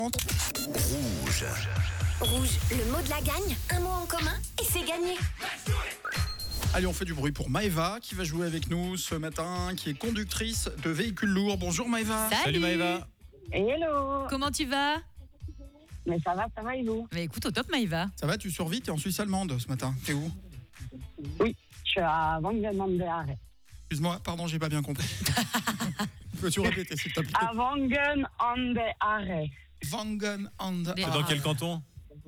Rouge. Rouge, le mot de la gagne, un mot en commun et c'est gagné. Allez, on fait du bruit pour Maëva qui va jouer avec nous ce matin, qui est conductrice de véhicules lourds. Bonjour Maëva. Salut Maëva. Hello. Comment tu vas? Mais ça va et vous? Mais écoute, au top Maëva. Ça va, tu survis, t'es en Suisse allemande ce matin. T'es où? Oui, je suis à Wangen an der Aare. Excuse-moi, pardon, j'ai pas bien compris. Peux-tu répéter s'il te plaît? À Wangen an der Aare. Wangen an der Mais- Aare. Ah. Dans quel canton?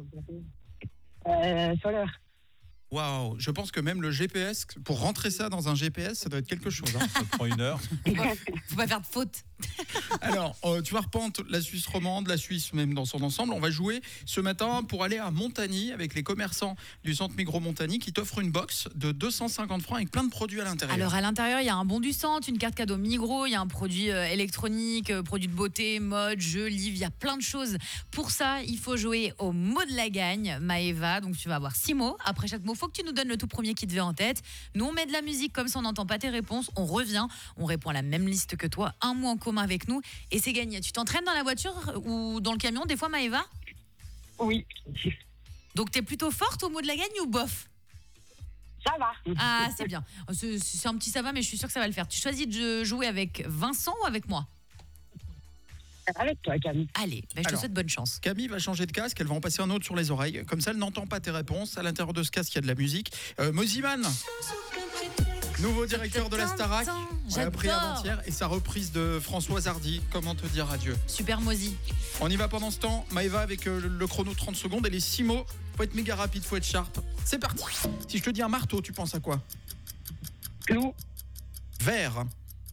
Soleure. Waouh, je pense que même le GPS, pour rentrer ça dans un GPS, ça doit être quelque chose. Hein. Ça prend 1 heure. Faut pas faire de faute. Alors, tu arpentes la Suisse romande, la Suisse même dans son ensemble. On va jouer ce matin pour aller à Montagny avec les commerçants du centre Migros Montagny qui t'offrent une box de 250 francs avec plein de produits à l'intérieur. Alors à l'intérieur, il y a un bon du centre, une carte cadeau Migros, il y a un produit électronique, produit de beauté, mode, jeux, livres, il y a plein de choses. Pour ça, il faut jouer au mot de la gagne, Maëva. Donc tu vas avoir 6 mots. Après chaque mot, faut que tu nous donnes le tout premier qui te vient en tête. Nous, on met de la musique comme ça, on n'entend pas tes réponses. On revient, on répond à la même liste que toi, un mot en commun avec nous et c'est gagné. Tu t'entraînes dans la voiture ou dans le camion des fois, Maëva? Oui, Donc t'es plutôt forte au mot de la gagne ou bof? ça va. Ah, c'est bien. C'est un petit ça va, mais je suis sûre que ça va le faire. Tu choisis de jouer avec Vincent ou avec moi? Avec toi, Camille. Allez, je te Alors. souhaite bonne chance. Camille va changer de casque, elle va en passer un autre sur les oreilles. Comme ça, elle n'entend pas tes réponses. À l'intérieur de ce casque, il y a de la musique. Moziman, nouveau directeur de la Starac, on l'a appris J'adore. avant-hier, et sa reprise de Françoise Hardy. Comment te dire adieu? Super Mozi. On y va pendant ce temps. Maëva avec le chrono 30 secondes et les 6 mots. Faut être méga rapide, faut être sharp. C'est parti. Si je te dis un marteau, tu penses à quoi? Clou. Verre.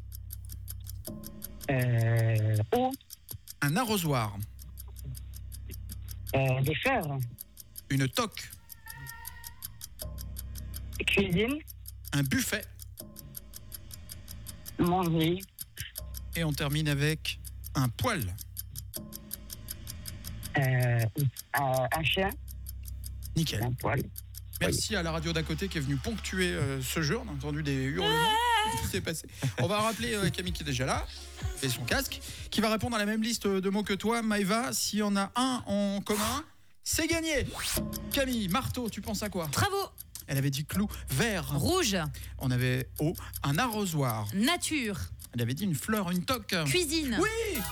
Eau. Un arrosoir. Des fleurs. Une toque. Cuisine. Un buffet. Manger. Et on termine avec un poêle. Un chien. Nickel. Un poil. Merci à la radio d'à côté qui est venue ponctuer ce jeu. On a entendu des hurlements. Qu'est-ce qui s'est passé? On va rappeler Camille qui est déjà là, et son casque, qui va répondre à la même liste de mots que toi. Maëva, s'il y en a un en commun, c'est gagné. Camille, marteau, tu penses à quoi? Travaux. Elle avait dit clou. Verre. Rouge. On avait eau. Un arrosoir. Nature. Elle avait dit une fleur, une toque. Cuisine. Oui.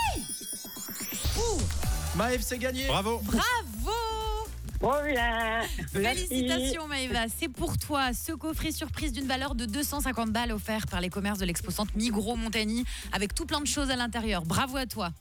Maëv, c'est gagné. Bravo. Bravo. Oh bien. Félicitations Maëva, c'est pour toi ce coffret surprise d'une valeur de 250 balles offert par les commerces de l'exposante Migros Montagny avec tout plein de choses à l'intérieur. Bravo à toi.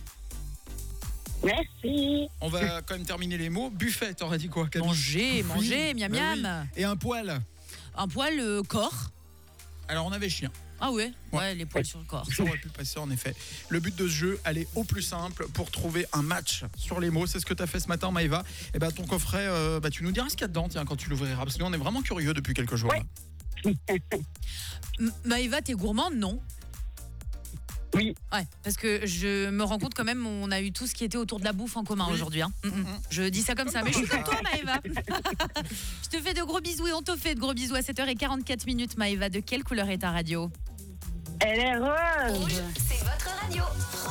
Merci. On va quand même terminer les mots. Buffet, t'aurais dit quoi, Camille? Manger, miam bah miam. oui. Et un poil. Un poil corps. Alors on avait chien. Ah ouais, Ouais. les poils sur le corps. Ça aurait pu passer en effet. Le but de ce jeu, aller au plus simple pour trouver un match sur les mots. C'est ce que tu as fait ce matin, Maëva. Et ben ton coffret, tu nous diras ce qu'il y a dedans, tiens, quand tu l'ouvriras. Parce que nous, on est vraiment curieux depuis quelques jours. Ouais. là. Maëva, t'es gourmande, non? Oui. Ouais, parce que je me rends compte quand même, on a eu tout ce qui était autour de la bouffe en commun aujourd'hui. Hein. Je dis ça comme ça, mais je suis comme toi, Maëva. Je te fais de gros bisous et on te fait de gros bisous à 7h44, Maëva. De quelle couleur est ta radio? Elle est rose. Rouge, c'est votre radio.